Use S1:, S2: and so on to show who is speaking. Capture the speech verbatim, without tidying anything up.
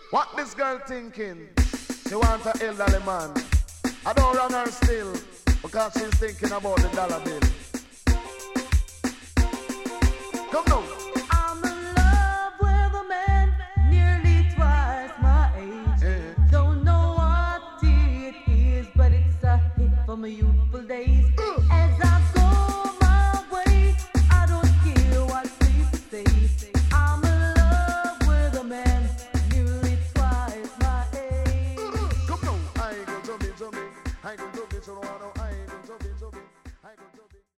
S1: What this girl thinking? She want a elderly man. I don't run her still because she's thinking about the dollar bill. Come now.
S2: I'm in love with a man nearly twice my age.
S1: Yeah.
S2: Don't know what it is, but it's a hit from my youthful days.
S1: Uh.